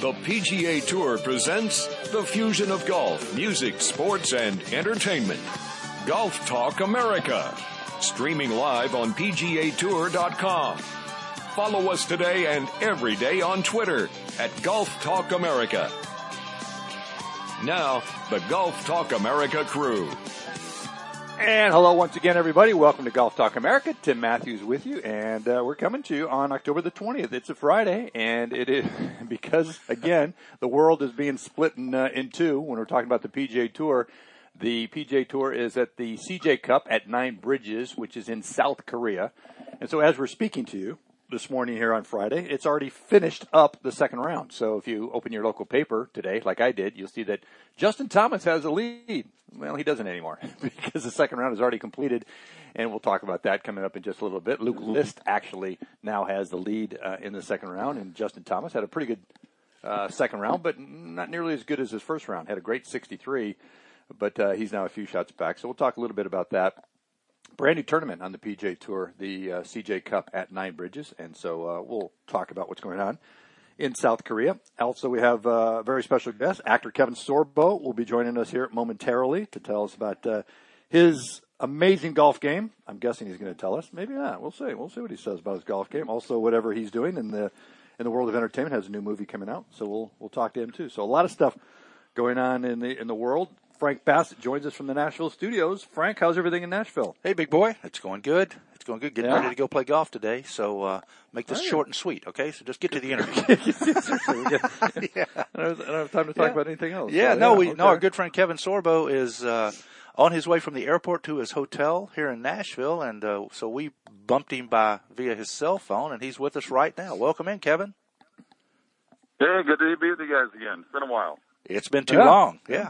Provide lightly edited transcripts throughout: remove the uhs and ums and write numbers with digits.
The PGA Tour presents the fusion of golf, music, sports, and entertainment. Golf Talk America. Streaming live on PGAtour.com. Follow us today and every day on Twitter at Golf Talk America. Now, the Golf Talk America crew. And hello once again, everybody. Welcome to Golf Talk America. Tim Matthews with you, and we're coming to you on October the 20th. It's a Friday, and it is because, again, the world is being split in two when we're talking about the PGA Tour. The PGA Tour is at the CJ Cup at Nine Bridges, which is in South Korea. And so as we're speaking to you this morning here on Friday, it's already finished up the second round. So if you open your local paper today, like I did, you'll see that Justin Thomas has a lead. Well, he doesn't anymore because the second round is already completed, and we'll talk about that coming up in just a little bit. Luke List actually now has the lead in the second round, and Justin Thomas had a pretty good second round, but not nearly as good as his first round. Had a great 63, but he's now a few shots back. So we'll talk a little bit about that. Brand new tournament on the PGA Tour, the CJ Cup at Nine Bridges, and so we'll talk about what's going on in South Korea. Also, we have a very special guest, actor Kevin Sorbo will be joining us here momentarily to tell us about his amazing golf game. I'm guessing he's going to tell us. Maybe not. We'll see. We'll see what he says about his golf game. Also, whatever he's doing in the world of entertainment, has a new movie coming out, so we'll talk to him too. So a lot of stuff going on in the world. Frank Bassett joins us from the Nashville studios. Frank, how's everything in Nashville? Hey, big boy. It's going good. It's going good. Getting ready to go play golf today. So make this short and sweet, okay? So just get to the interview. I don't have time to talk about anything else. Yeah, our good friend Kevin Sorbo is on his way from the airport to his hotel here in Nashville, and so we bumped him via his cell phone, and he's with us right now. Welcome in, Kevin. Hey, good to be with you guys again. It's been a while. It's been too long. Yeah.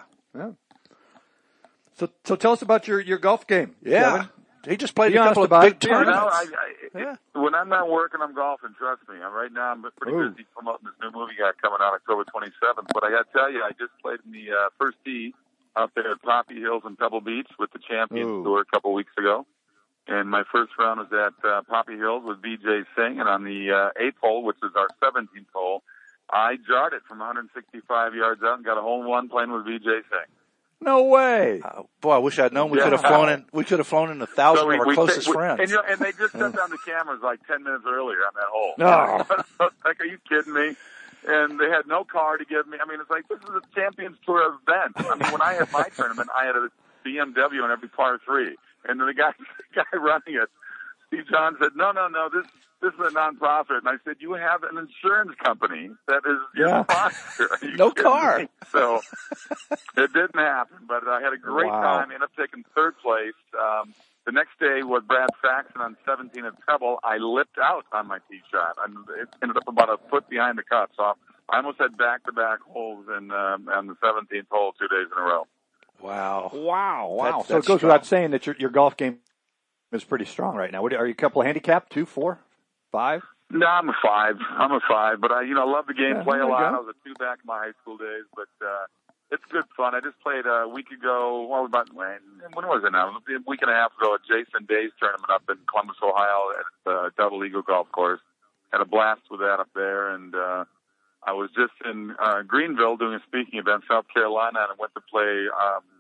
So tell us about your golf game. Yeah. Kevin. He just played a couple of big tournaments. When I'm not working, I'm golfing, trust me. Right now, I'm pretty busy promoting this new movie got coming out October 27th. But I got to tell you, I just played in the first tee out there at Poppy Hills in Pebble Beach with the Champions Tour a couple weeks ago. And my first round was at Poppy Hills with Vijay Singh. And on the 8th hole, which is our 17th hole, I jarred it from 165 yards out and got a hole-in-one playing with Vijay Singh. No way! Boy, I wish I'd known. We could have flown in. We could have flown in 1,000 of our closest friends. And they just shut down the cameras like 10 minutes earlier on that hole. No. Like, are you kidding me? And they had no car to give me. I mean, it's like this is a Champions Tour event. I mean, when I had my tournament, I had a BMW on every par three, and then the guy running it, Steve John, said, "No, this is a nonprofit." And I said, "You have an insurance company that is your sponsor." No car. Me? So it didn't happen, but I had a great time. Ended up taking third place. The next day with Brad Faxon on 17 at Pebble, I lipped out on my tee shot. It ended up about a foot behind the cut. So I almost had back-to-back holes on the 17th hole 2 days in a row. Wow. So it goes without saying that your golf game is pretty strong right now. Are you a couple of handicap? 2, 4, 5? No, I'm a 5. But I love the game, play a lot. I was a 2 back in my high school days, but it's good fun. I just played a week ago. When was it now? A week and a half ago at Jason Day's tournament up in Columbus, Ohio, at the Double Eagle Golf Course. Had a blast with that up there, and I was just in Greenville doing a speaking event, South Carolina, and I went to play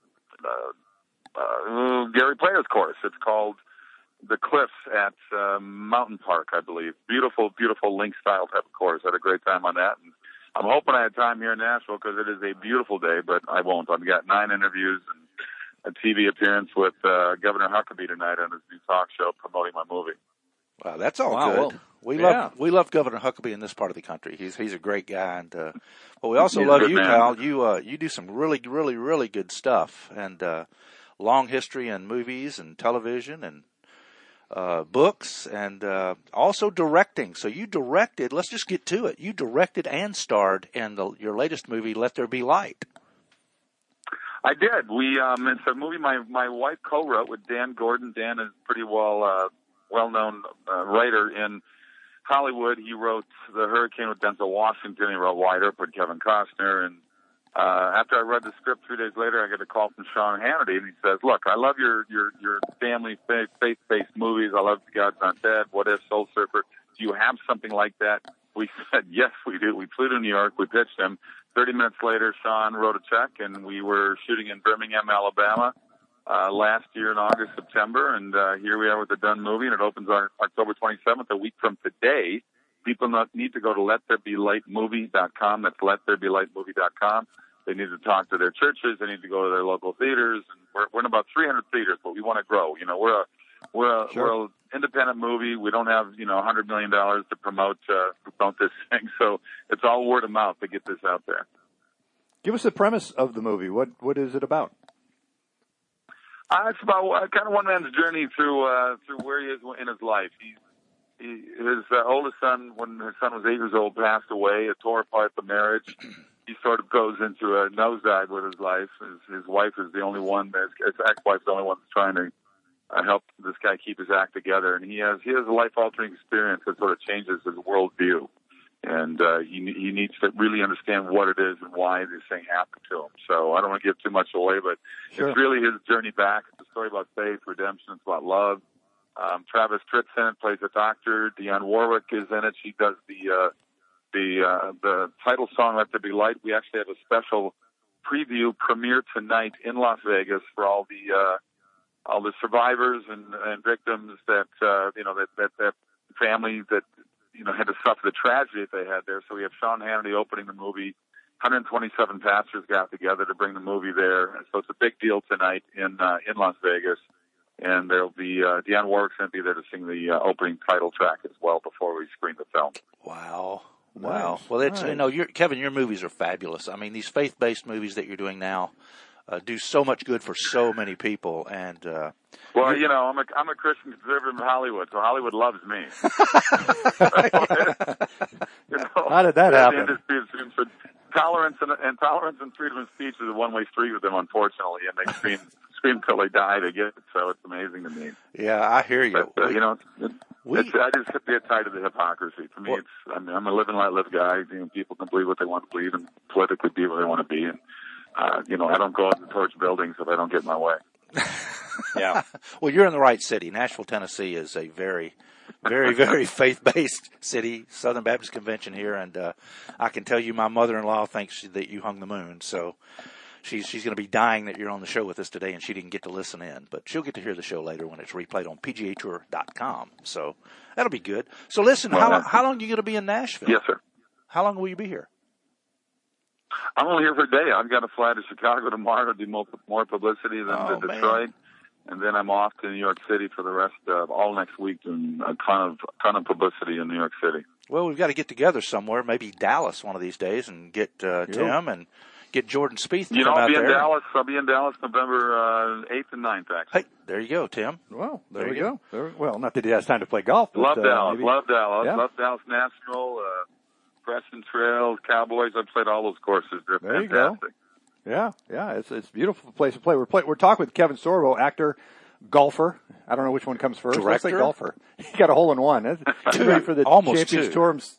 Gary Player's course. It's called the Cliffs at Mountain Park, I believe. Beautiful, beautiful link style type of course. I had a great time on that. And I'm hoping I had time here in Nashville because it is a beautiful day, but I won't. I've got 9 interviews and a TV appearance with Governor Huckabee tonight on his new talk show promoting my movie. Wow, that's all good. Well, we love Governor Huckabee in this part of the country. He's a great guy, and but we also love you, pal. You do some really, really, really good stuff, and long history in movies and television and books, and also directing. So you directed. Let's just get to it. You directed and starred in your latest movie, Let There Be Light. I did. It's a movie my wife co-wrote with Dan Gordon. Dan is pretty well-known writer in Hollywood. He wrote The Hurricane with Denzel Washington. He wrote Wide Earp with Kevin Costner. And after I read the script 3 days later, I get a call from Sean Hannity, and he says, "Look, I love your family faith-based movies. I love God's Not Dead, What If, Soul Surfer. Do you have something like that we said, yes, we do. We flew to New York. We pitched him. 30 minutes later, Sean wrote a check, and we were shooting in Birmingham, Alabama, last year in August, September. And here we are with the done movie, and it opens on October 27th, a week from today. People need to go to LetThereBeLightMovie.com. That's LetThereBeLightMovie.com. They need to talk to their churches. They need to go to their local theaters. And we're in about 300 theaters, but we want to grow. You know, we're an independent movie. We don't have, $100 million to promote this thing. So it's all word of mouth to get this out there. Give us the premise of the movie. What is it about? It's about kind of one man's journey through where he is in his life. His oldest son, when his son was 8 years old, passed away. It tore apart the marriage. He sort of goes into a nosedive with his life. His wife is the only one. His ex-wife is the only one that's trying to help this guy keep his act together. And he has a life-altering experience that sort of changes his worldview. And he needs to really understand what it is and why this thing happened to him. So I don't want to give too much away, but It's really his journey back. It's a story about faith, redemption. It's about love. Travis Tritt's in it, plays a doctor. Dionne Warwick is in it. She does the title song, Let There Be Light. We actually have a special preview premiere tonight in Las Vegas for all the survivors and victims that family that had to suffer the tragedy that they had there. So we have Sean Hannity opening the movie. 127 pastors got together to bring the movie there. And so it's a big deal tonight in Las Vegas. And there'll be Dionne Warwick's going to be there to sing the opening title track as well before we screen the film. Wow. Nice. Well, it's Kevin, your movies are fabulous. I mean, these faith-based movies that you're doing now do so much good for so many people. And I'm a Christian conservative in Hollywood, so Hollywood loves me. How did that happen? The industry is for tolerance and freedom of speech is a one-way street with them, unfortunately, and they scream till they die to get it. So it's amazing to me. Yeah, I hear you. But, I just get tired of the hypocrisy. For me, I'm a live and let live guy. People can believe what they want to believe and politically be what they want to be. And, I don't go out to torch buildings if I don't get my way. Yeah. Well, you're in the right city. Nashville, Tennessee is a very, very, very faith-based city. Southern Baptist Convention here. And I can tell you my mother-in-law thinks that you hung the moon. So she's going to be dying that you're on the show with us today, and she didn't get to listen in. But she'll get to hear the show later when it's replayed on PGAtour.com. So that'll be good. So listen, how long are you going to be in Nashville? Yes, sir. How long will you be here? I'm only here for a day. I've got to fly to Chicago tomorrow to do more publicity than to Detroit. And then I'm off to New York City for the rest of all next week doing a ton of publicity in New York City. Well, we've got to get together somewhere, maybe Dallas one of these days, and get Tim and get Jordan Spieth to come out there. I'll be in Dallas November 8th and 9th, actually. Hey, there you go, Tim. Well, there you go. Well, not that he has time to play golf. But, love Dallas. Yeah. Love Dallas National, Preston Trails, Cowboys. I've played all those courses. They're fantastic. You go. Yeah. It's a beautiful place to play. We're talking with Kevin Sorbo, actor, golfer. I don't know which one comes first. Director? Let's say golfer. He got a hole in one. He's ready for the Champions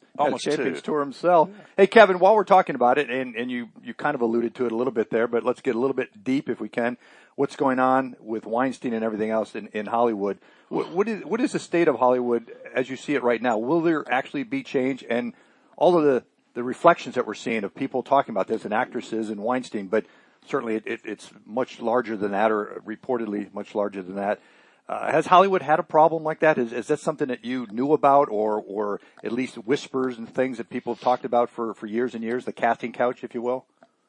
Tour himself. Yeah. Hey, Kevin, while we're talking about it, and you kind of alluded to it a little bit there, but let's get a little bit deep if we can. What's going on with Weinstein and everything else in Hollywood? What is the state of Hollywood as you see it right now? Will there actually be change? And all of the reflections that we're seeing of people talking about this and actresses and Weinstein, but certainly it's much larger than that, or reportedly much larger than that. Has Hollywood had a problem like that? Is that something that you knew about, or at least whispers and things that people have talked about for years and years, the casting couch, if you will?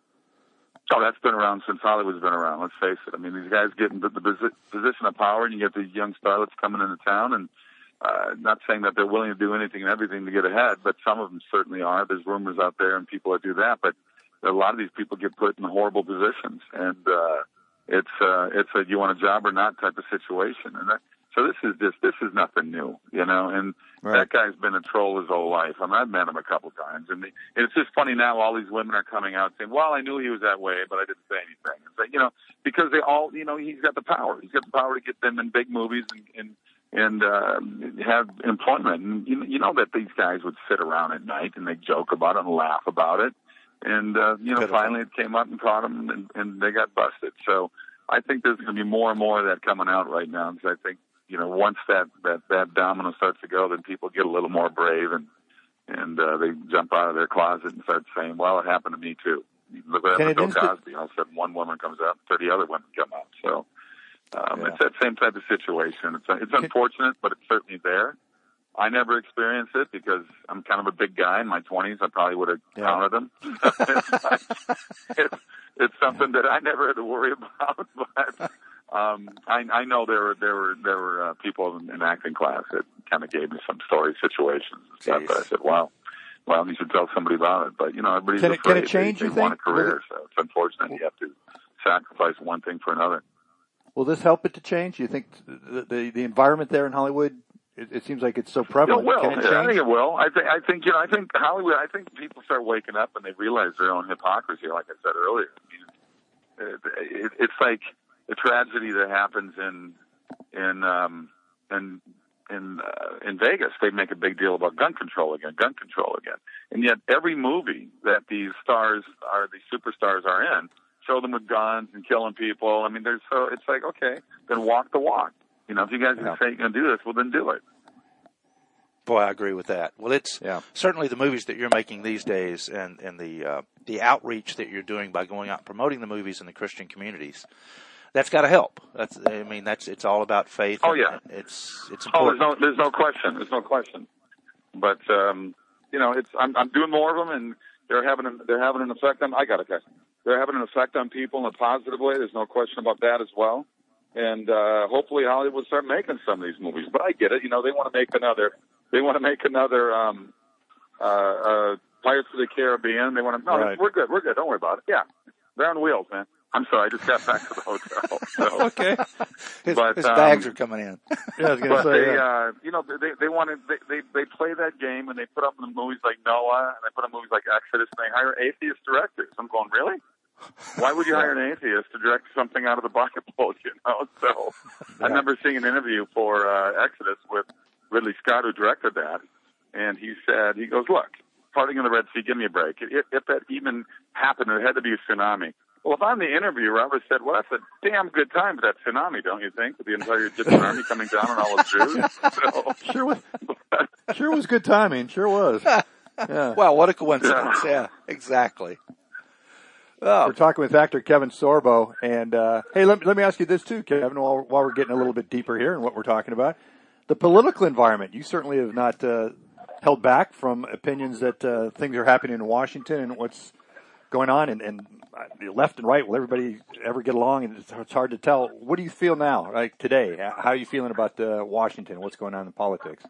Oh, that's been around since Hollywood's been around, let's face it. I mean, these guys get into the position of power, and you get these young starlets coming into town, and not saying that they're willing to do anything and everything to get ahead, but some of them certainly are. There's rumors out there and people that do that, but a lot of these people get put in horrible positions, and it's a you want a job or not type of situation. And so this is nothing new, and right. That guy's been a troll his whole life. I mean, I've met him a couple times, and it's just funny now all these women are coming out saying, well, I knew he was that way, but I didn't say anything. It's like, because they all, he's got the power. He's got the power to get them in big movies and have employment. And you know that these guys would sit around at night and they joke about it and laugh about it. And, finally it came up and caught them and they got busted. So I think there's going to be more and more of that coming out right now, because I think, once that domino starts to go, then people get a little more brave and and they jump out of their closet and start saying, "Well, it happened to me too." Look what happened to Bill Cosby. All of a sudden, one woman comes out, 30 other women come out. So it's that same type of situation. It's unfortunate, but it's certainly there. I never experienced it because I'm kind of a big guy. In my 20s, I probably would have counted them. It's something that I never had to worry about. But I know there were people in acting class that kind of gave me some story situations and stuff. But I said, wow. Well, you should tell somebody about it. But, everybody's afraid. Can it change, they want a career, so it's unfortunate. You have to sacrifice one thing for another. Will this help it to change? Do you think the environment there in Hollywood, it seems like it's so prevalent? It will. Can it change? I think it will. I think Hollywood, I think people start waking up and they realize their own hypocrisy, like I said earlier. It's like a tragedy that happens in Vegas. They make a big deal about gun control again, and yet every movie that these superstars are in, show them with guns and killing people. I mean, it's like, okay, then walk the walk. If you guys are saying you're going to do this, well, then do it. Boy, I agree with that. Well, it's certainly the movies that you're making these days and the outreach that you're doing by going out and promoting the movies in the Christian communities. That's got to help. It's all about faith. Oh, yeah. It's important. Oh, there's no question. There's no question. But, I'm doing more of them and they're having an effect on, they're having an effect on people in a positive way. There's no question about that as well. And, hopefully Hollywood will start making some of these movies. But I get it. They want to make another Pirates of the Caribbean. They want to, we're good. Don't worry about it. Yeah. They're on wheels, man. I'm sorry, I just got back to the hotel. So. Okay. His bags are coming in. Yeah, I was going to say, they play that game and they put up in movies like Noah and they put up movies like Exodus and they hire atheist directors. I'm going, really? Why would you hire an atheist to direct something out of the Bible? So I remember seeing an interview for Exodus with Ridley Scott, who directed that, and he goes, look, parting of the Red Sea, give me a break. If that even happened, it had to be a tsunami. Well, if I'm the interviewer, I would have said, well, that's a damn good time for that tsunami, don't you think? With the entire Egyptian army coming down on all the Jews. Sure was good timing. Sure was. Yeah. Well, what a coincidence. Yeah, exactly. We're talking with actor Kevin Sorbo. And, hey, let me ask you this too, Kevin, while we're getting a little bit deeper here in what we're talking about. The political environment, you certainly have not held back from opinions that things are happening in Washington and what's going on and left and right. Will everybody ever get along? And it's hard to tell. What do you feel now, like today? How are you feeling about Washington? What's going on in politics?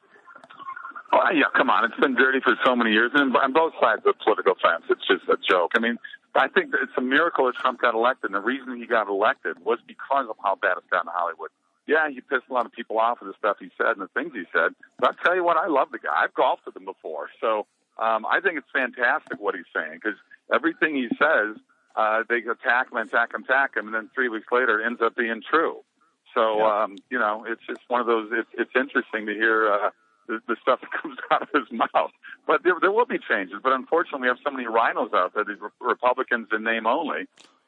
Oh, yeah, come on. It's been dirty for so many years. And on both sides of the political fence, it's just a joke. I mean, I think that it's a miracle that Trump got elected. And the reason he got elected was because of how bad it's gotten in Hollywood. Yeah, he pissed a lot of people off with the stuff he said and the things he said. But I'll tell you what, I love the guy. I've golfed with him before. So I think it's fantastic what he's saying because everything he says, they attack him, and then 3 weeks later it ends up being true. So, it's just one of those, it's interesting to hear the stuff that comes out of his mouth. But there will be changes. But unfortunately, we have so many rhinos out there, these Republicans in name only.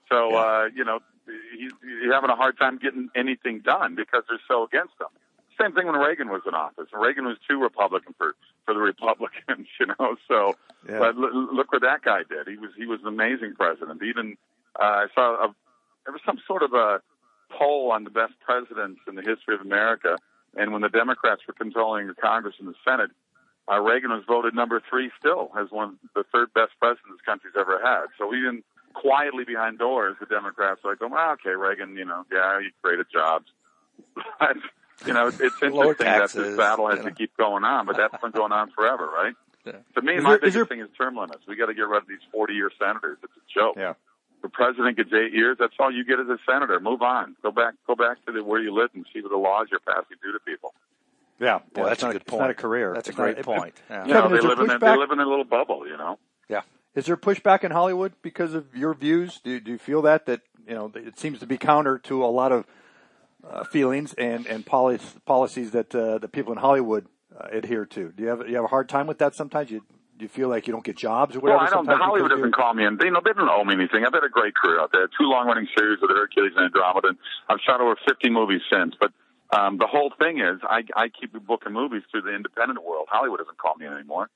So, he's having a hard time getting anything done because they're so against him. Same thing when Reagan was in office. Reagan was too Republican for the Republicans, So, but look what that guy did. He was an amazing president. Even I saw there was some sort of a poll on the best presidents in the history of America, and when the Democrats were controlling the Congress and the Senate, Reagan was voted number 3 still as one of the third best presidents this country's ever had. So even quietly behind doors, the Democrats were like, okay, Reagan, he created jobs. But, it's interesting that this battle has to keep going on, but that's been going on forever, right? Yeah. To me, my biggest thing is term limits. We got to get rid of these 40-year senators. It's a joke. Yeah. The president gets 8 years. That's all you get as a senator. Move on. Go back to where you live and see what the laws you're passing do to people. Yeah, well, that's a good point. It's not a career. That's a great point. Yeah. Kevin, they live in a little bubble, Yeah. Is there pushback in Hollywood because of your views? Do you feel that it seems to be counter to a lot of feelings and policies that the people in Hollywood adhere to? Do you have a hard time with that sometimes? Do you feel like you don't get jobs or whatever? Well, Hollywood doesn't call me in. They don't owe me anything. I've had a great career out there. 2 long-running series with Hercules and Andromeda. And I've shot over 50 movies since. But the whole thing is I keep booking movies through the independent world. Hollywood doesn't call me in anymore.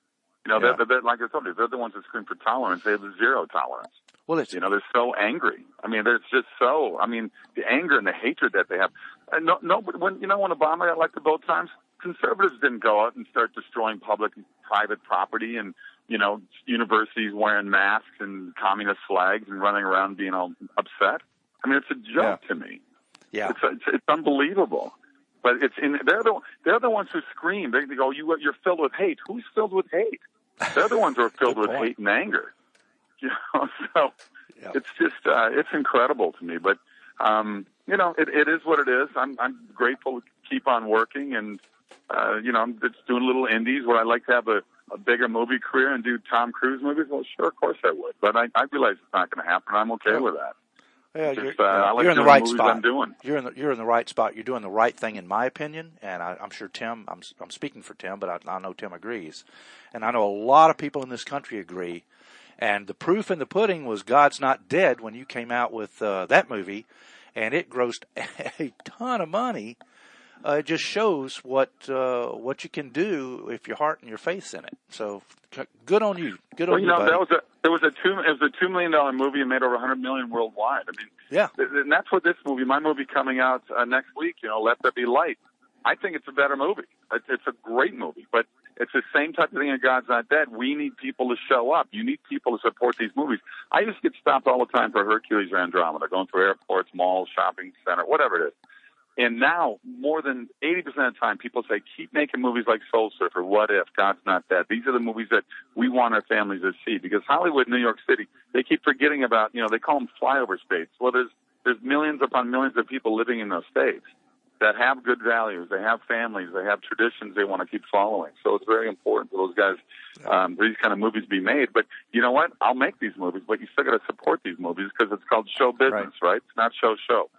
You know, they're like I told you, they're the ones that scream for tolerance. They have zero tolerance. Well, it's, you know, they're so angry. I mean, there's just so, I mean, the anger and the hatred that they have. And when Obama got elected both times, conservatives didn't go out and start destroying public and private property and, you know, universities wearing masks and communist flags and running around being all upset. I mean, it's a joke to me. Yeah. It's unbelievable. But they're the ones who scream. They go, you're filled with hate. Who's filled with hate? They're the ones who are filled with hate and anger. You know, so it's just it's incredible to me. But you know, it is what it is. I'm grateful to keep on working, and you know, I'm just doing little indies where I like to have a bigger movie career and do Tom Cruise movies. Well, sure, of course I would. But I realize it's not going to happen. I'm okay with that. Yeah, you're in the right spot. You're in the right spot. You're doing the right thing, in my opinion. And I'm sure Tim. I'm speaking for Tim, but I know Tim agrees, and I know a lot of people in this country agree. And the proof in the pudding was God's Not Dead when you came out with that movie, and it grossed a ton of money. It just shows what you can do if your heart and your faith's in it. So good on you. Good on you, buddy. It was a $2 million movie and made over $100 million worldwide. I mean, yeah, and that's what this movie, my movie coming out next week, you know, Let There Be Light. I think it's a better movie. It's a great movie, but it's the same type of thing in God's Not Dead. We need people to show up. You need people to support these movies. I used to get stopped all the time for Hercules or Andromeda, going through airports, malls, shopping center, whatever it is. And now, more than 80% of the time, people say, keep making movies like Soul Surfer, What If, God's Not Dead. These are the movies that we want our families to see. Because Hollywood, New York City, they keep forgetting about, you know, they call them flyover states. Well, there's millions upon millions of people living in those states that have good values. They have families. They have traditions they want to keep following. So it's very important for those guys, for these kind of movies be made. But you know what? I'll make these movies, but you still got to support these movies because it's called show business, right? It's not show.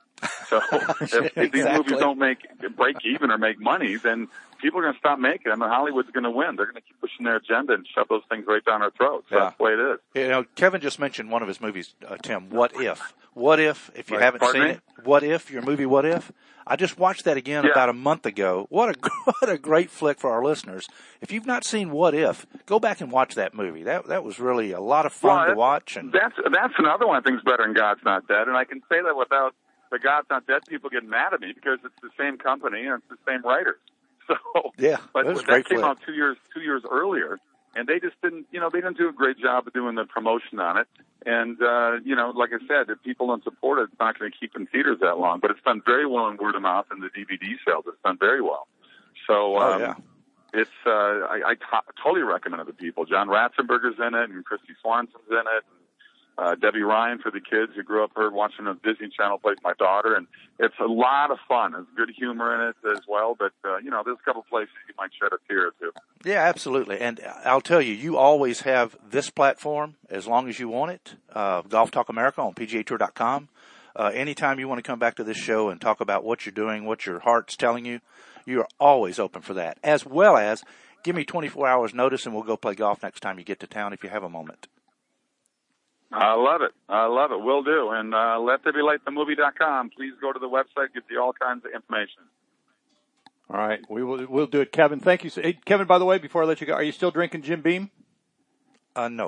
So if these movies don't break even or make money, then people are going to stop making them, and Hollywood's going to win. They're going to keep pushing their agenda and shove those things right down our throats. So that's the way it is. You know, Kevin just mentioned one of his movies, Tim, What If? What If, you haven't seen it, What If, your movie What If? I just watched that again about a month ago. What a great flick for our listeners. If you've not seen What If, go back and watch that movie. That was really a lot of fun to watch. And that's another one I think is better than God's Not Dead, and I can say that without the God's Not Dead people getting mad at me because it's the same company and it's the same writers. So but that came out 2 years earlier, and they just didn't, you know, they didn't do a great job of doing the promotion on it. And you know, like I said, if people don't support it, it's not going to keep in theaters that long. But it's done very well in word of mouth and the DVD sales. It's done very well. So it's I totally recommend it to people. John Ratzenberger's in it, and Christy Swanson's in it. Debbie Ryan for the kids who grew up watching the Disney Channel plays my daughter, and it's a lot of fun. There's good humor in it as well, but you know, there's a couple places you might shed a tear or two. Yeah, absolutely. And I'll tell you, you always have this platform as long as you want it. Golf Talk America on PGAtour.com. Anytime you want to come back to this show and talk about what you're doing, what your heart's telling you, you are always open for that. As well as give me 24 hours notice, and we'll go play golf next time you get to town if you have a moment. I love it. Will do. And LetThereBeLightTheMovie.com. Please go to the website. Gives you all kinds of information. All right. We'll do it. Kevin, thank you. Hey, Kevin, by the way, before I let you go, are you still drinking Jim Beam? No.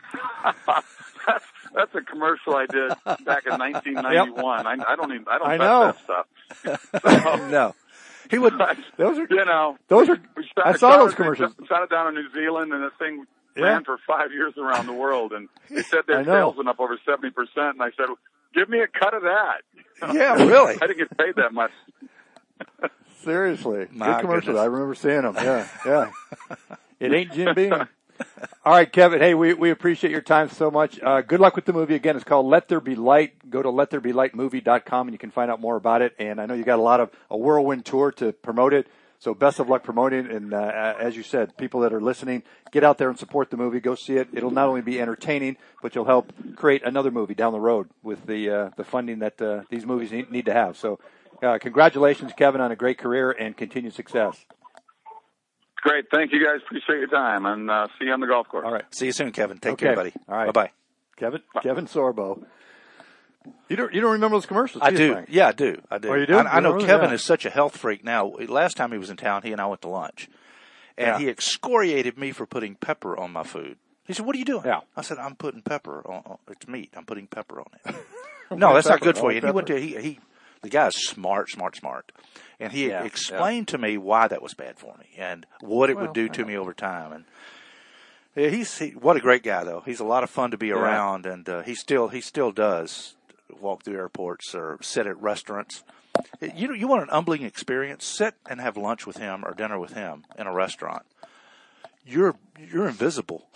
That's a commercial I did back in 1991. Yep. I don't know that stuff. No. He would. Those are. You know. Those are. I saw those commercials. Shot it down in New Zealand, and the thing ran for 5 years around the world, and they said their sales went up over 70%, and I said, give me a cut of that. Yeah, really? I didn't get paid that much. Seriously. My good commercials. Goodness. I remember seeing them. Yeah. It ain't Jim Beam. All right, Kevin. Hey, we appreciate your time so much. Good luck with the movie. Again, it's called Let There Be Light. Go to LetThereBeLightMovie.com, and you can find out more about it. And I know you got a whirlwind tour to promote it. So best of luck promoting, and as you said, people that are listening, get out there and support the movie. Go see it. It'll not only be entertaining, but you'll help create another movie down the road with the funding that these movies need to have. So congratulations, Kevin, on a great career and continued success. Great. Thank you, guys. Appreciate your time, and see you on the golf course. All right. See you soon, Kevin. Take care, buddy. All right. Bye-bye. Kevin Sorbo. You don't remember those commercials? I do. Frank? Yeah, I do. Oh, you do? I know Kevin is such a health freak now. Last time he was in town, he and I went to lunch. And he excoriated me for putting pepper on my food. He said, "What are you doing?" Yeah. I said, "I'm putting pepper on it's meat. I'm putting pepper on it." No, that's not good for you. And he went to the guy's smart. And he explained to me why that was bad for me and what it would do to me over time. And what a great guy, though. He's a lot of fun to be around, and he still does walk through airports or sit at restaurants. You want an humbling experience? Sit and have lunch with him or dinner with him in a restaurant. You're invisible.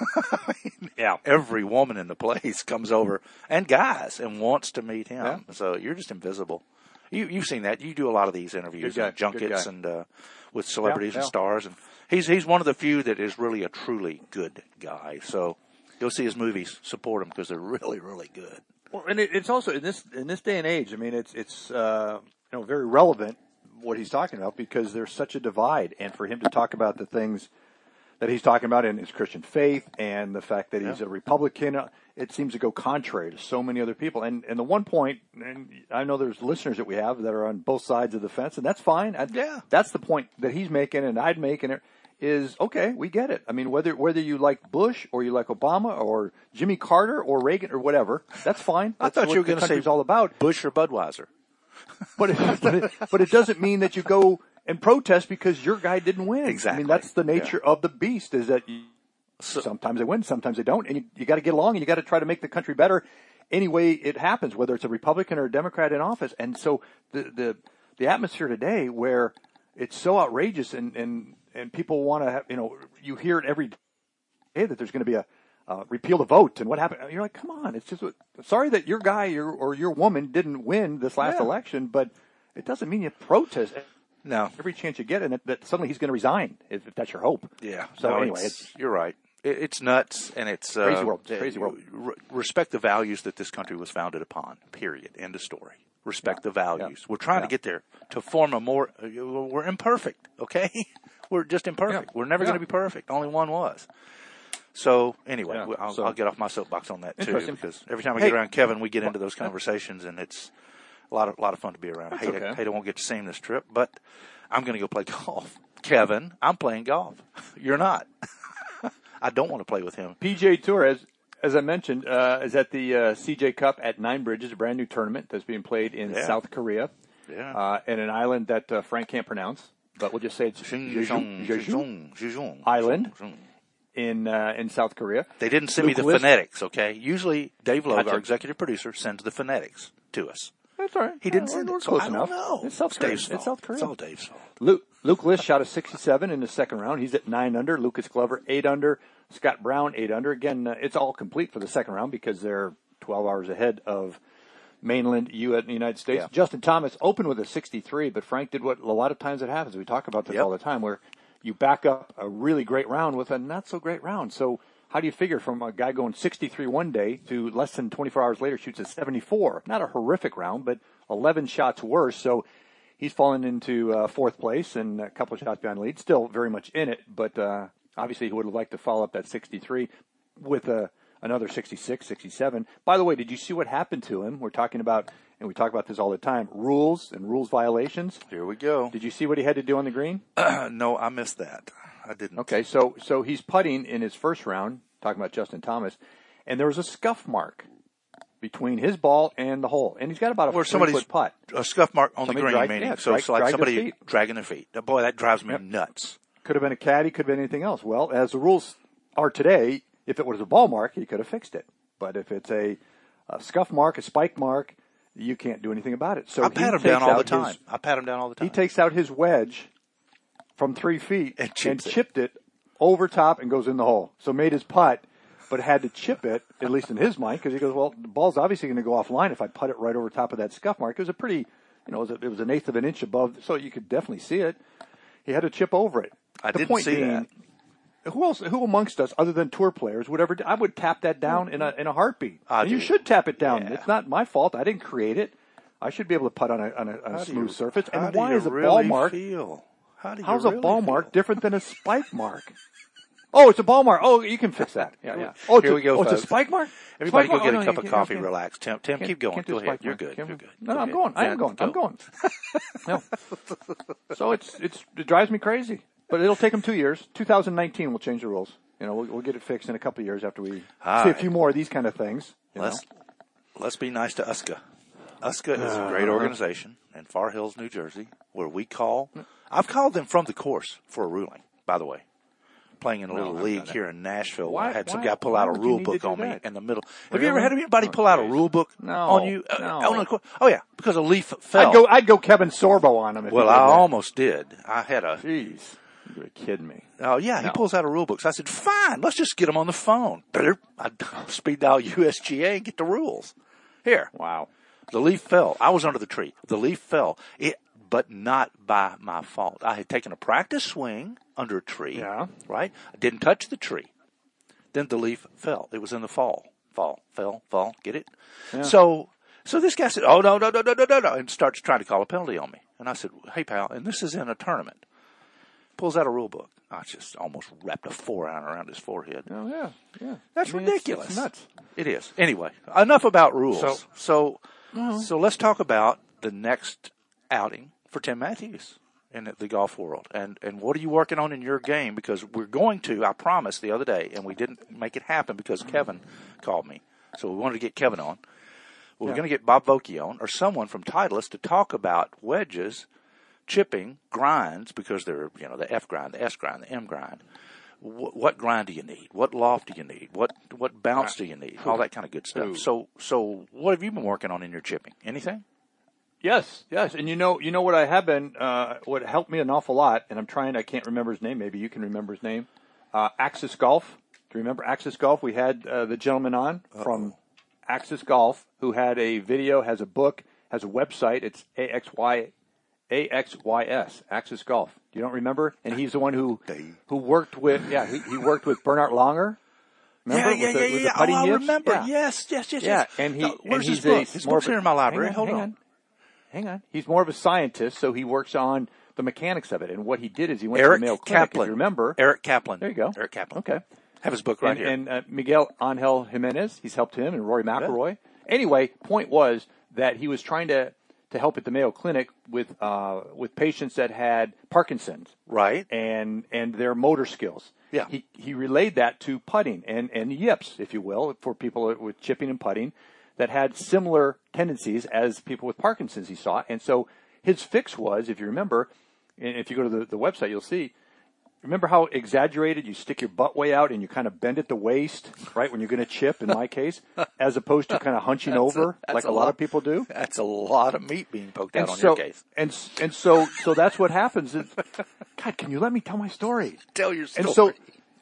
Every woman in the place comes over, and guys, and wants to meet him. Yeah. So you're just invisible. You've seen that. You do a lot of these interviews and junkets and with celebrities and stars, and he's one of the few that is really a truly good guy. So go see his movies, support him because they're really, really good. Well, and it's also in this day and age. I mean, it's very relevant what he's talking about because there's such a divide, and for him to talk about the things that he's talking about in his Christian faith and the fact that he's a Republican, it seems to go contrary to so many other people. And the one point, and I know there's listeners that we have that are on both sides of the fence, and that's fine. That's the point that he's making and I'd make, and is okay. We get it. I mean, whether you like Bush or you like Obama or Jimmy Carter or Reagan or whatever, that's fine. I thought you were going to say all about Bush or Budweiser, but it doesn't mean that you go and protest because your guy didn't win. Exactly. I mean, that's the nature of the beast, is that sometimes they win, sometimes they don't, and you got to get along and you got to try to make the country better any way it happens, whether it's a Republican or a Democrat in office. And so the atmosphere today where it's so outrageous and people want to have, you hear it every day that there's going to be a repeal the vote and what happened. You're like, come on, it's just sorry that your guy or your woman didn't win this last election, but it doesn't mean you protest. No. Every chance you get, and that suddenly he's going to resign, if that's your hope. Yeah. So anyway, you're right. It's nuts, and it's crazy world. Crazy world. Respect the values that this country was founded upon. Period. End of story. Respect the values. Yeah. We're trying to get there to form a more. We're imperfect. Okay, we're just imperfect. Yeah. We're never going to be perfect. Only one was. So anyway, I'll get off my soapbox on that too, because every time I get around Kevin, we get into those conversations, and it's a lot of fun to be around. I hate I won't get to see him this trip, but I'm going to go play golf. Kevin, I'm playing golf. You're not. I don't want to play with him. PGA Tour, as I mentioned, is at the CJ Cup at Nine Bridges, a brand new tournament that's being played in South Korea, in an island that Frank can't pronounce, but we'll just say it's Jeju Island in South Korea. They didn't send me the phonetics, okay? Usually Dave Logue, our executive producer, sends the phonetics to us. That's all right. He didn't send it, so I don't know. It's South Korea. It's South Korea. It's all Dave's fault. Luke List shot a 67 in the second round. He's at 9 under. Lucas Glover, 8 under. Scott Brown, 8 under. Again, it's all complete for the second round because they're 12 hours ahead of mainland United States. Yeah. Justin Thomas opened with a 63, but Frank did what a lot of times it happens. We talk about this all the time, where you back up a really great round with a not-so-great round. So how do you figure from a guy going 63 one day to less than 24 hours later shoots a 74? Not a horrific round, but 11 shots worse. So he's fallen into fourth place and a couple of shots behind lead. Still very much in it, but obviously he would have liked to follow up that 63 with another 66, 67. By the way, did you see what happened to him? We're talking about, and we talk about this all the time, rules and rules violations. Here we go. Did you see what he had to do on the green? No, I missed that. I didn't. Okay, so he's putting in his first round, talking about Justin Thomas, and there was a scuff mark between his ball and the hole. And he's got about a 3-foot putt. A scuff mark on the green, meaning so it's like somebody dragging their feet. Boy, that drives me nuts. Could have been a caddy, could have been anything else. Well, as the rules are today, if it was a ball mark, he could have fixed it. But if it's a scuff mark, a spike mark, you can't do anything about it. So I pat him down all the time. He takes out his wedge from 3 feet and chipped it over top and goes in the hole. So made his putt, but had to chip it, at least in his mind, because he goes, well, the ball's obviously going to go offline if I putt it right over top of that scuff mark. It was a pretty, it was an eighth of an inch above, so you could definitely see it. He had to chip over it. I didn't see that. Who amongst us, other than tour players, would ever? I would tap that down in a heartbeat. And you should tap it down. Yeah. It's not my fault. I didn't create it. I should be able to putt on a smooth surface. And why is a ball mark? How's a ball mark different than a spike mark? Oh, it's a ball mark. Oh, you can fix that. Yeah. Oh, here we go. It's a spike mark. Everybody go get a cup of coffee. Relax. Tim, keep going. Go ahead. You're good. You're good. No, I'm going. I'm going. No. So it drives me crazy. But it'll take them 2 years. 2019 we'll change the rules. We'll get it fixed in a couple of years after we see a few more of these kind of things. Let's be nice to USCA. USCA is a great organization in Far Hills, New Jersey, where we call. I've called them from the course for a ruling, by the way. Playing in a little league here in Nashville. I had some guy pull out a rule book on me in the middle. Have you ever had anybody pull out a rule book on you? No. Oh, yeah, because a leaf fell. I'd go Kevin Sorbo on him. Well, I almost did. I had a... Jeez. You're kidding me. Oh, yeah, he pulls out a rule book. So I said, fine, let's just get him on the phone. I'd speed dial USGA and get the rules. Here. Wow. The leaf fell. I was under the tree. The leaf fell, but not by my fault. I had taken a practice swing under a tree, right? I didn't touch the tree. Then the leaf fell. It was in the fall. Fall. Get it? Yeah. So this guy said, oh, no, and starts trying to call a penalty on me. And I said, hey, pal, and this is in a tournament. Pulls out a rule book. I just almost wrapped a 4-iron around his forehead. Oh, yeah. That's ridiculous. It's nuts. It is. Anyway, enough about rules. So let's talk about the next outing for Tim Matthews in the golf world. And what are you working on in your game? Because we're going to, I promised the other day, and we didn't make it happen because Kevin called me. So we wanted to get Kevin on. Well, we're going to get Bob Vokey on or someone from Titleist to talk about wedges, chipping, grinds, because they're, the F grind, the S grind, the M grind. What grind do you need? What loft do you need? What bounce do you need? All that kind of good stuff. So what have you been working on in your chipping? Anything? Yes. And you know what I have been, what helped me an awful lot, and I can't remember his name. Maybe you can remember his name. Axis Golf. Do you remember Axis Golf? We had the gentleman on from Axis Golf who had a video, has a book, has a website. It's AXYS, Axis Golf. You don't remember? And he's the one who worked with, he worked with Bernhard Langer. Remember? Yeah. I remember. Yeah. Yes. Yeah, and where's his book? His book's here in my library. Hold on. Hang on. He's more of a scientist, so he works on the mechanics of it. And what he did is he went to the Mayo Clinic, if you remember. Eric Kaplan. There you go. Eric Kaplan. Okay. Have his book right here. And Miguel Angel Jimenez, he's helped him, and Rory McIlroy. Yeah. Anyway, point was that he was trying to help at the Mayo Clinic with patients that had Parkinson's, right, and their motor skills. Yeah, he relayed that to putting and yips, if you will, for people with chipping and putting that had similar tendencies as people with Parkinson's. He saw, and so his fix was, if you remember, and if you go to the website, you'll see. Remember how exaggerated you stick your butt way out and you kind of bend at the waist, right, when you're going to chip, in my case, as opposed to kind of hunching over like a lot of people do? That's a lot of meat being poked out on your case. And so that's what happens. God, can you let me tell my story? Tell your story. And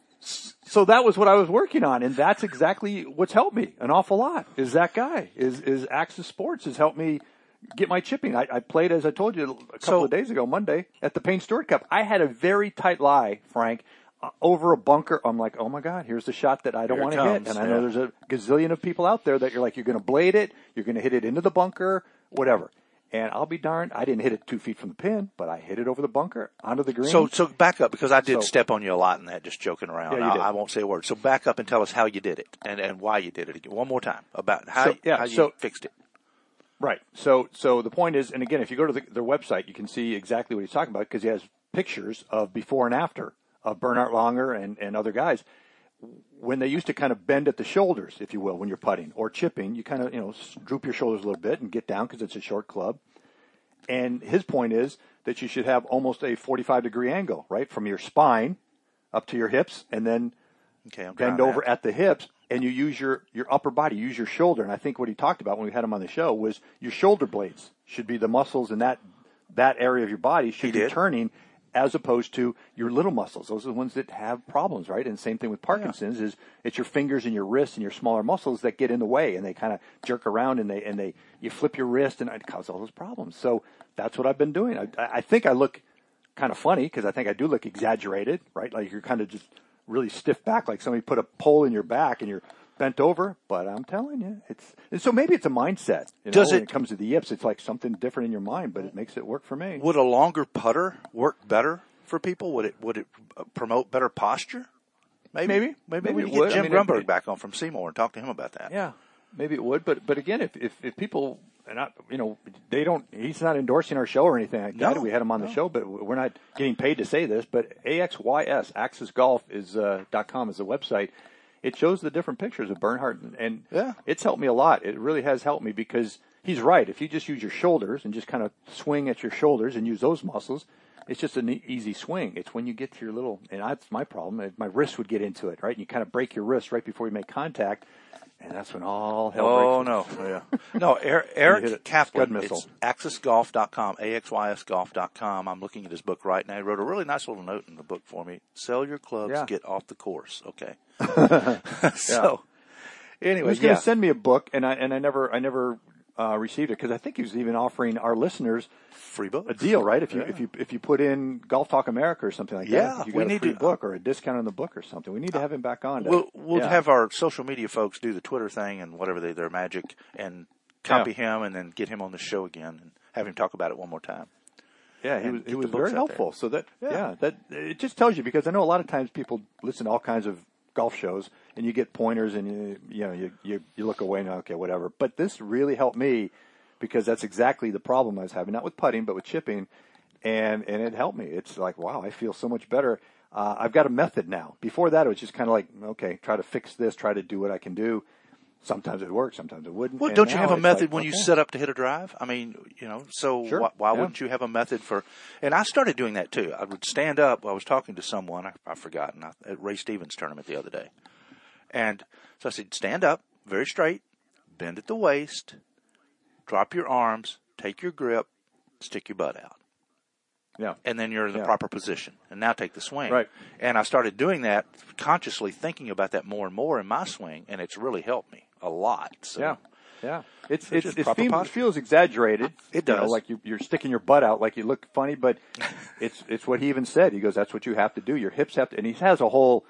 so that was what I was working on, and that's exactly what's helped me an awful lot, is that guy, is Axis Sports has helped me get my chipping. I played, as I told you a couple of days ago, Monday, at the Payne Stewart Cup. I had a very tight lie, Frank, over a bunker. I'm like, oh my God, here's the shot that I don't want to hit. And I know there's a gazillion of people out there that you're like, you're going to blade it, you're going to hit it into the bunker, whatever. And I'll be darned, I didn't hit it 2 feet from the pin, but I hit it over the bunker, onto the green. So back up, because I did step on you a lot in that, just joking around. Yeah, I won't say a word. So back up and tell us how you did it and why you did it again. One more time about how you fixed it. Right. So the point is, and again, if you go to their website, you can see exactly what he's talking about, because he has pictures of before and after of Bernhard Langer and other guys. When they used to kind of bend at the shoulders, if you will, when you're putting or chipping, you kind of, droop your shoulders a little bit and get down because it's a short club. And his point is that you should have almost a 45-degree angle, right, from your spine up to your hips, and then bend over at the hips. And you use your upper body, use your shoulder. And I think what he talked about when we had him on the show was your shoulder blades should be the muscles in that area of your body should be turning, as opposed to your little muscles. Those are the ones that have problems, right? And same thing with Parkinson's is it's your fingers and your wrists and your smaller muscles that get in the way, and they kind of jerk around, and you flip your wrist, and it causes all those problems. So that's what I've been doing. I think I look kind of funny because I think I do look exaggerated, right? Like you're kind of just really stiff back, like somebody put a pole in your back and you're bent over. But I'm telling you, so maybe it's a mindset. When it comes to the yips, it's like something different in your mind, but it makes it work for me. Would a longer putter work better for people? Would it promote better posture? Maybe we could get Jim Grunberg back on from Seymour and talk to him about that. Yeah, maybe it would. But again, if people he's not endorsing our show or anything like that. We had him on the show, but we're not getting paid to say this. But AXYS, AxisGolf .com is the website. It shows the different pictures of Bernhardt, and it's helped me a lot. It really has helped me because he's right. If you just use your shoulders and just kind of swing at your shoulders and use those muscles, it's just an easy swing. It's when you get to your little, and that's my problem. My wrist would get into it, right? And you kind of break your wrist right before you make contact, and that's when all hell breaks loose. No, Eric Kaplan, it's AxisGolf.com, AXYSGolf.com. I'm looking at his book right now. He wrote a really nice little note in the book for me. Sell your clubs, get off the course. Okay. So, anyway, he was going to send me a book, and I never received it because I think he was even offering our listeners free book, a deal, right? If you put in Golf Talk America or something like that, you get a free book or a discount on the book or something. We need to have him back on. We'll have our social media folks do the Twitter thing and whatever their magic, and copy him and then get him on the show again and have him talk about it one more time. Yeah, he was very helpful. So that it just tells you, because I know a lot of times people listen to all kinds of golf shows and you get pointers and you look away and okay, whatever. But this really helped me because that's exactly the problem I was having, not with putting but with chipping, and it helped me. It's like, wow, I feel so much better. I've got a method now. Before that, it was just kind of like, okay, try to fix this, try to do what I can do. Sometimes it works, sometimes it wouldn't. Well, don't you have a method when you set up to hit a drive? I mean, so why wouldn't you have a method for? And I started doing that too. I would stand up. I was talking to someone, I've forgotten, at Ray Stevens' tournament the other day. And so I said, stand up, very straight, bend at the waist, drop your arms, take your grip, stick your butt out. Yeah. And then you're in the proper position. And now take the swing. Right. And I started doing that, consciously thinking about that more and more in my swing, and it's really helped me a lot. So, yeah. It feels exaggerated. It does. Like you're sticking your butt out like you look funny, but it's what he even said. He goes, that's what you have to do. Your hips have to, and he has a whole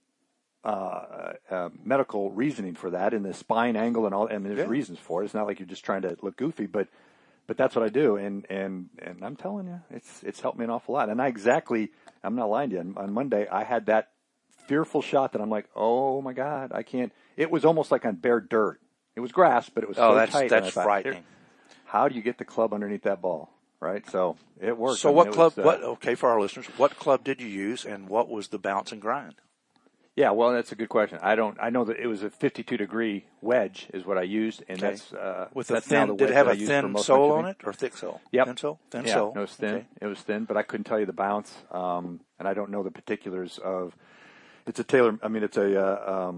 medical reasoning for that in the spine angle and all. I mean, there's reasons for it. It's not like you're just trying to look goofy, but that's what I do, and I'm telling you, it's helped me an awful lot. And I'm not lying to you. On Monday, I had that fearful shot that I'm like, oh my God, I can't. It was almost like on bare dirt. It was grass, but it was tight. That's frightening. How do you get the club underneath that ball, right? So it worked. So what club? Okay, for our listeners, what club did you use, and what was the bounce and grind? Yeah, well, that's a good question. I know that it was a 52-degree wedge is what I used, and that's with a thin. Did it have a thin sole on it or thick sole? Yep. Thin sole. No, it was thin. Okay. It was thin, but I couldn't tell you the bounce, and I don't know the particulars of. It's a Taylor. I mean, it's a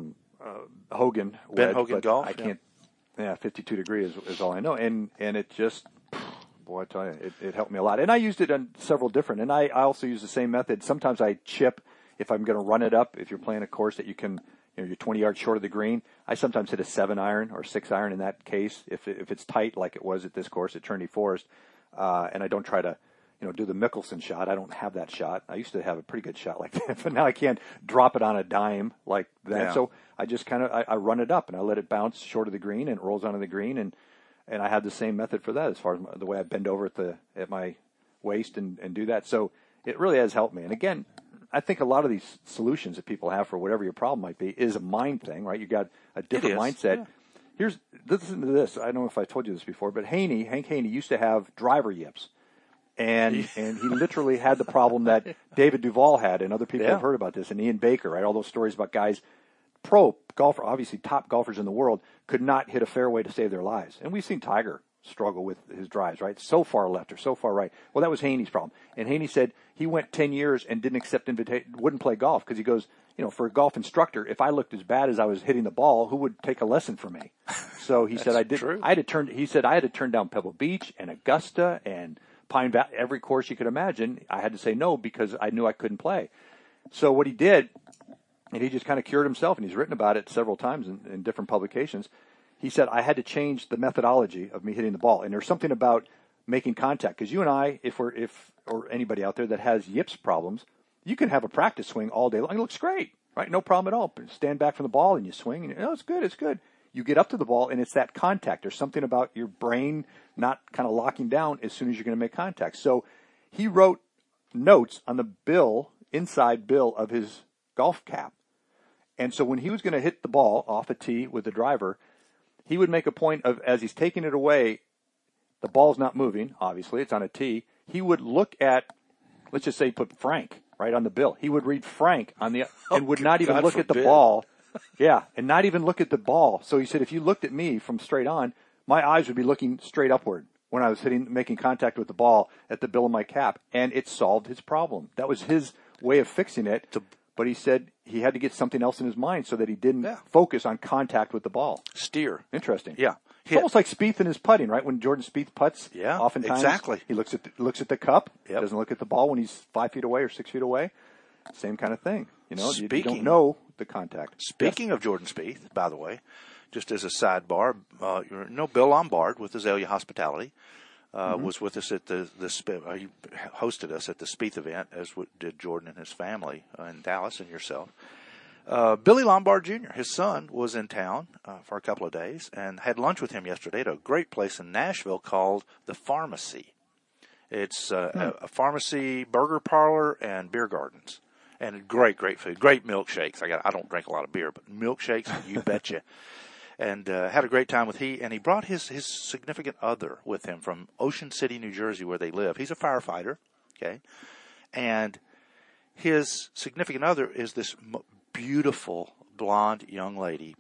Hogan wedge. Ben Hogan golf. I can't. Yeah, 52 degree is all I know, and it just. Boy, I tell you, it helped me a lot, and I used it on several different. And I also use the same method. Sometimes I chip. If I'm going to run it up, if you're playing a course that you can, you're 20 yards short of the green, I sometimes hit a 7-iron or 6-iron in that case. If it's tight like it was at this course at Trinity Forest, and I don't try to, do the Mickelson shot. I don't have that shot. I used to have a pretty good shot like that, but now I can't drop it on a dime like that. Yeah. So I just kind of I run it up and I let it bounce short of the green and it rolls onto the green, and I have the same method for that as far as the way I bend over at my waist and do that. So it really has helped me. And again, I think a lot of these solutions that people have for whatever your problem might be is a mind thing, right? You got a different mindset. Yeah. Listen to this. I don't know if I told you this before, but Hank Haney used to have driver yips. And he literally had the problem that David Duval had, and other people have heard about this, and Ian Baker, right? All those stories about guys, pro golfer, obviously top golfers in the world, could not hit a fairway to save their lives. And we've seen Tiger struggle with his drives, right? So far left or so far right. Well, that was Haney's problem. And Haney said he went 10 years and didn't accept invitation, wouldn't play golf because he goes, for a golf instructor, if I looked as bad as I was hitting the ball, who would take a lesson from me? So he said I had to turn down Pebble Beach and Augusta and Pine Valley, every course you could imagine. I had to say no because I knew I couldn't play. So what he did, and he just kind of cured himself, and he's written about it several times in different publications. He said, I had to change the methodology of me hitting the ball. And there's something about making contact. Because you and I, or anybody out there that has yips problems, you can have a practice swing all day long. It looks great, right? No problem at all. Stand back from the ball and you swing. And it's good. You get up to the ball and it's that contact. There's something about your brain not kind of locking down as soon as you're going to make contact. So he wrote notes on the inside bill of his golf cap. And so when he was going to hit the ball off a tee with the driver, he would make a point of, as he's taking it away, the ball's not moving, obviously, it's on a tee, he would look at, let's just say he put Frank right on the bill. He would read Frank on the, and would not even look at the ball. Yeah, and not even look at the ball. So he said, if you looked at me from straight on, my eyes would be looking straight upward when I was making contact with the ball at the bill of my cap, and it solved his problem. That was his way of fixing it. But he said he had to get something else in his mind so that he didn't focus on contact with the ball. Steer. Interesting. Yeah. It's almost like Spieth in his putting, right? When Jordan Spieth putts, oftentimes exactly. He looks at the cup, doesn't look at the ball when he's 5 feet away or 6 feet away. Same kind of thing. You know, you don't know the contact. Speaking of Jordan Spieth, by the way, just as a sidebar, Bill Lombard with Azalea Hospitality was with us at he hosted us at the Spieth event, as did Jordan and his family in Dallas and yourself. Billy Lombard Jr., his son, was in town for a couple of days and had lunch with him yesterday at a great place in Nashville called The Pharmacy. It's a pharmacy, burger parlor, and beer gardens. And great food, great milkshakes. I don't drink a lot of beer, but milkshakes, you betcha. And had a great time with and he brought his significant other with him from Ocean City, New Jersey, where they live. He's a firefighter, okay? And his significant other is this beautiful blonde young lady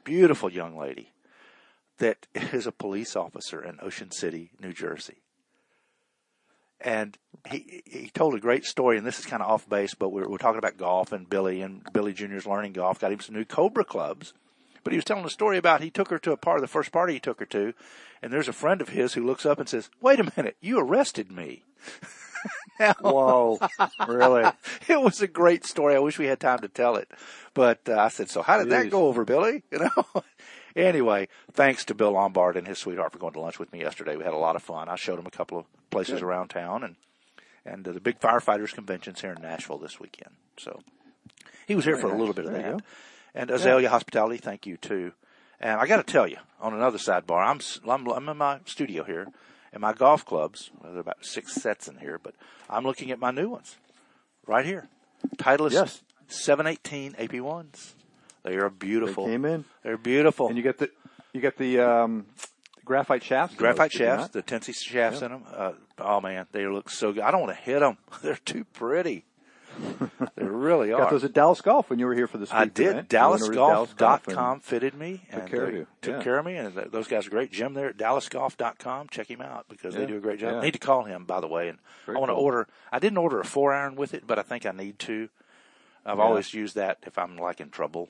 that is a police officer in Ocean City, New Jersey. And he told a great story, and this is kind of off base, but we're talking about golf, and Billy Jr.'s learning golf, got him some new Cobra clubs. But he was telling a story about he took her to the first party he took her to, and there's a friend of his who looks up and says, "Wait a minute, you arrested me." Now, whoa, really? It was a great story. I wish we had time to tell it. But I said, so how did that go over, Billy? You know. Anyway, thanks to Bill Lombard and his sweetheart for going to lunch with me yesterday. We had a lot of fun. I showed him a couple of places around town, and the big firefighters convention's here in Nashville this weekend. So he was here for a little bit of that. And Azalea Hospitality, thank you too. And I got to tell you, on another sidebar, I'm in my studio here, and my golf clubs. Well, there are about 6 sets in here, but I'm looking at my new ones right here. Titleist 718 AP1s. They are beautiful. They came in. They're beautiful. And you got the graphite shafts. Graphite shafts, the Tennessee shafts in them. Oh man, they look so good. I don't want to hit them. They're too pretty. They really are. Got those at Dallas Golf when you were here for the I did. event. DallasGolf.com fitted me and took care of me. And those guys are great. Jim there at DallasGolf.com. Check him out because they do a great job. I need to call him, by the way. And I want to order. I didn't order a 4-iron with it, but I think I need to. I've always used that if I'm like in trouble.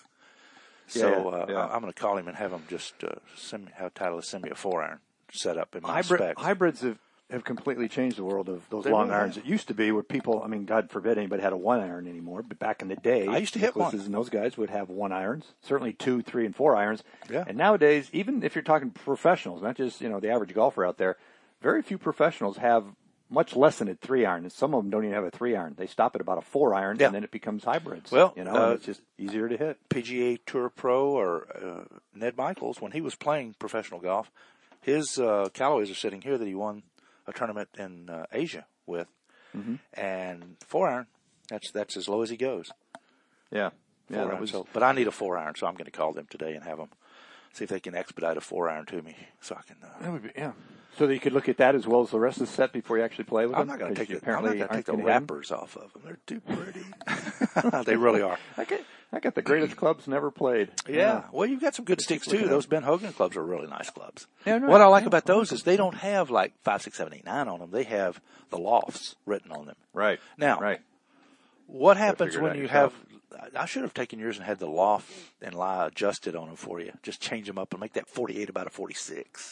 I'm going to call him and have him just have Titleist send me a 4-iron set up in my specs. Hybrids have completely changed the world of those long irons. It used to be where people, God forbid anybody had a 1-iron anymore, but back in the day, I used to hit one. And those guys would have 1-irons, certainly 2, 3, and 4 irons. Yeah. And nowadays, even if you're talking professionals, not just the average golfer out there, very few professionals have much less than a 3-iron, and some of them don't even have a 3-iron. They stop at about a 4-iron, and then it becoms hybrids. Well, and it's just easier to hit. PGA Tour Pro or Ned Michaels, when he was playing professional golf, his Callaways are sitting here that he won a tournament in Asia with, and 4-iron. That's as low as he goes. Yeah, but I need a 4-iron, so I'm going to call them today and have them see if they can expedite a 4-iron to me, so I can. That would be So that you could look at that as well as the rest of the set before you actually play with them. I'm not going to take the wrappers off of them. They're too pretty. They really are. I got the greatest clubs never played. Yeah. Well, you've got some good sticks too. Those Ben Hogan clubs are really nice clubs. Yeah, what I like about those is they don't have like 5, 6, 7, 8, 9 on them. They have the lofts written on them. Right. Now, what happens when you have? I should have taken yours and had the loft and lie adjusted on them for you. Just change them up and make that 48 about a 46.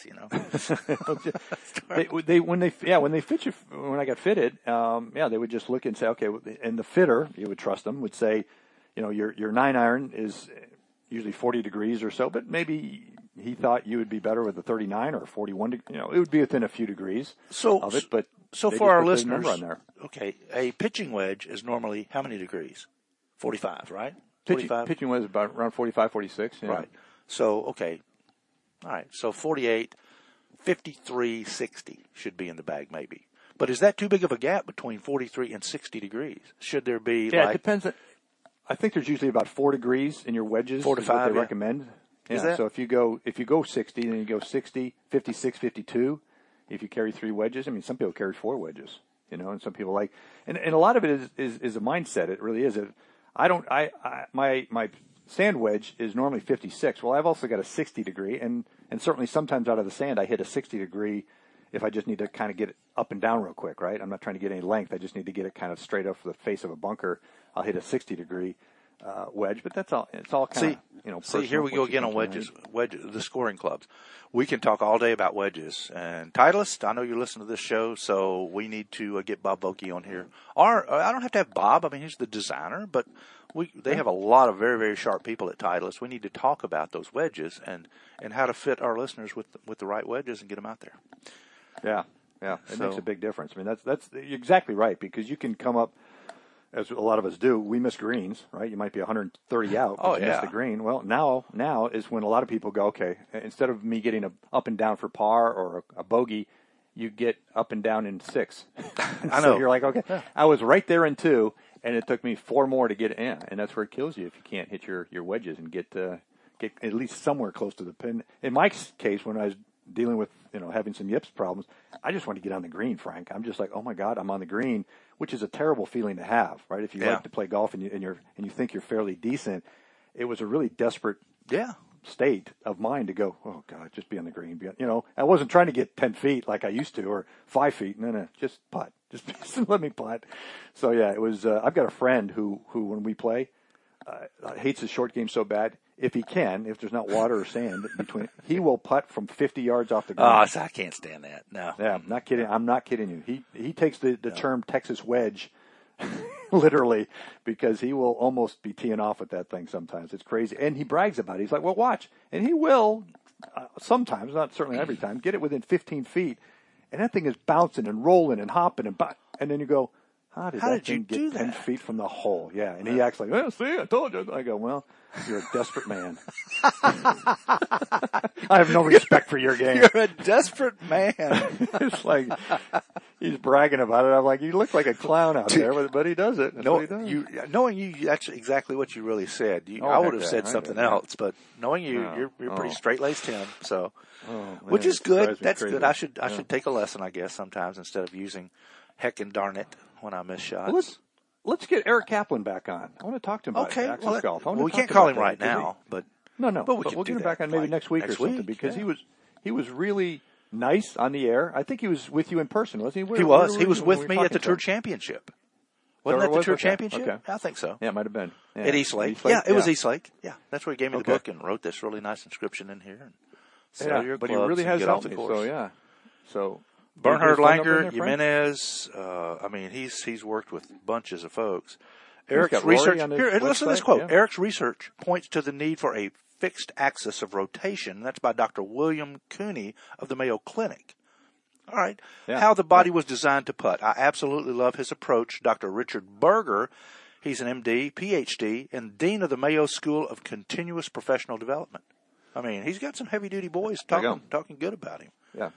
When they fit you, when I got fitted, they would just look and say, okay, and the fitter, you would trust them, would say, your 9-iron is usually 40 degrees or so, but maybe he thought you would be better with a 39 or 41. It would be within a few degrees of it. But so for our listeners, okay, a pitching wedge is normally how many degrees? 45, right? Pitching wedge is about around 45, 46. Yeah. Right. So, okay. All right. So 48, 53, 60 should be in the bag maybe. But is that too big of a gap between 43 and 60 degrees? Should there be it depends. I think there's usually about 4 degrees in your wedges. 4 to 5, what they recommend. Is that? So if you go 60, then you go 60, 56, 52, if you carry 3 wedges. I mean, some people carry 4 wedges, and some people like, and a lot of it is a mindset. It really is. My sand wedge is normally 56. Well, I've also got a 60 degree, and certainly sometimes out of the sand I hit a 60 degree if I just need to kind of get it up and down real quick, right? I'm not trying to get any length. I just need to get it kind of straight off the face of a bunker. I'll hit a 60 degree wedge, but that's all. It's all kind of, See, here we go again on wedges, the scoring clubs. We can talk all day about wedges. And Titleist, I know you listen to this show, so we need to get Bob Vokey on here. Or I don't have to have Bob. I mean, he's the designer, but they have a lot of very, very sharp people at Titleist. We need to talk about those wedges and how to fit our listeners with the right wedges and get them out there. Yeah. It makes a big difference. I mean, that's you're exactly right, because you can come up, as a lot of us do, we miss greens, right? You might be 130 out, but you miss the green. Well, now is when a lot of people go, okay, instead of me getting a up and down for par or a bogey, you get up and down in 6. I know. So you're like, okay, I was right there in 2, and it took me 4 more to get in, and that's where it kills you if you can't hit your wedges and get at least somewhere close to the pin. In my case, when I was dealing with, having some yips problems, I just want to get on the green, Frank. I'm just like, oh my God, I'm on the green, which is a terrible feeling to have, right? If you like to play golf and you think you're fairly decent, it was a really desperate state of mind to go, oh God, just be on the green. I wasn't trying to get 10 feet like I used to, or 5 feet. No, just putt. Just let me putt. So yeah, it was, I've got a friend who when we play, hates his short game so bad. If he can, if there's not water or sand between, he will putt from 50 yards off the ground. Oh, I can't stand that. No. Yeah, I'm not kidding. I'm not kidding you. He takes the term Texas wedge literally, because he will almost be teeing off with that thing sometimes. It's crazy. And he brags about it. He's like, well, watch. And he will sometimes, not certainly every time, get it within 15 feet. And that thing is bouncing and rolling and hopping and then you go, how did you get 10 feet from the hole? Yeah. And he acts like, see, I told you. I go, well, you're a desperate man. I have no respect for your game. You're a desperate man. It's like, he's bragging about it. I'm like, you look like a clown out there, but he does it. That's what he does. Knowing you, that's exactly what you really said. I would have said something else, but knowing you, you're pretty straight-laced, Tim, so, which is good. That's good. I should take a lesson, I guess, sometimes, instead of using heck and darn it when I miss shots. Well, let's get Eric Kaplan back on. I want to talk to him about Access Golf. We can't call him right now, but no. But we'll get him back on maybe next week or something, because he was really nice on the air. I think he was with you in person, wasn't he? He was with me at the Tour Championship. Wasn't that the Tour Championship? Okay. I think so. Yeah, it might have been. Yeah. At East Lake. Yeah, it was East Lake. Yeah, that's where he gave me the book and wrote this really nice inscription in here. And but he really has helped me. So Bernhard Langer, Jimenez, I mean, he's worked with bunches of folks. Eric's research, here, listen to this quote. Yeah. Eric's research points to the need for a fixed axis of rotation. That's by Dr. William Cooney of the Mayo Clinic. All right. Yeah. How the body was designed to putt. I absolutely love his approach. Dr. Richard Berger, he's an MD, PhD, and Dean of the Mayo School of Continuous Professional Development. I mean, he's got some heavy-duty boys talking good about him. Yeah.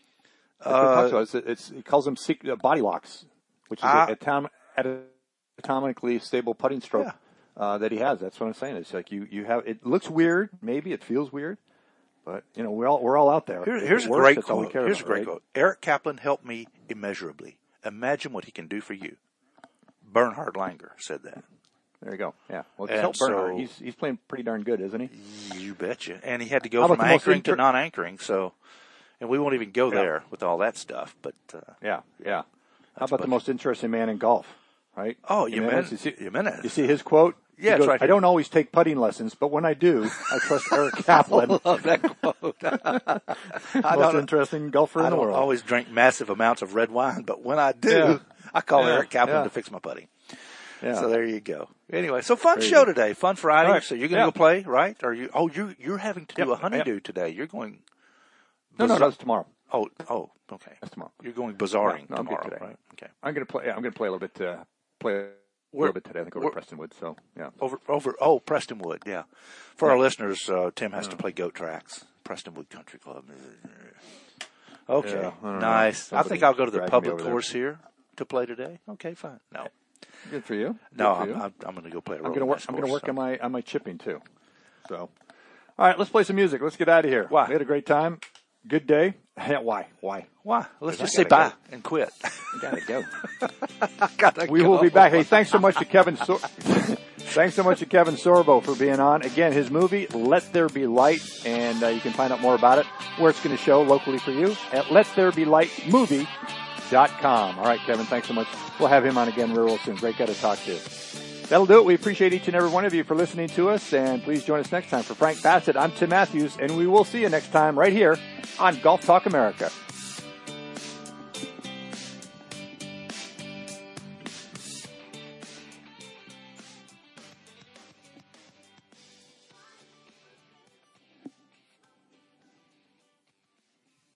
He calls them body locks, which is atomically stable putting stroke that he has. That's what I'm saying. It's like you have. It looks weird, maybe it feels weird, but we're all out there. Here's a great quote. Here's a great quote. Eric Kaplan helped me immeasurably. Imagine what he can do for you. Bernhard Langer said that. There you go. Yeah. Well, help Bernhard. He's playing pretty darn good, isn't he? You betcha. And he had to go from anchoring to non-anchoring. So, and we won't even go there with all that stuff. But yeah. How about the most interesting man in golf? Right? Oh, Jimenez. You see his quote? Yeah, he goes, I don't always take putting lessons, but when I do, I trust Eric Kaplan. I love that quote. Most interesting golfer in the world. I don't always drink massive amounts of red wine, but when I do, I call Eric Kaplan to fix my putting. Yeah. So there you go. Anyway, so fun show today. Fun Friday. Right. So you're going to go play, right? Or you're having to do a honeydew today. You're going. No, that's tomorrow. Oh, okay. That's tomorrow. You're going bazaring tomorrow, right? Okay. I'm going to play. Yeah, I'm going to play a little bit. Play a little bit today. I think over Prestonwood. So yeah. Over. Oh, Prestonwood. Yeah. For our listeners, Tim has to play goat tracks. Prestonwood Country Club. Okay. Yeah, nice. I think I'll go to the public course here to play today. Okay, fine. No. Good for you. No, I'm going to go play a I'm going to work on my chipping too. So, all right, let's play some music. Let's get out of here. Why? We had a great time. Good day. Why? Let's just say bye and quit. I gotta go. We will be back. Hey, thanks so much to Kevin Sorbo for being on. Again, his movie, Let There Be Light, and you can find out more about it, where it's going to show locally for you, at lettherebelightmovie.com. All right, Kevin, thanks so much. We'll have him on again real soon. Great guy to talk to. That'll do it. We appreciate each and every one of you for listening to us, and please join us next time. For Frank Bassett, I'm Tim Matthews, and we will see you next time right here on Golf Talk America.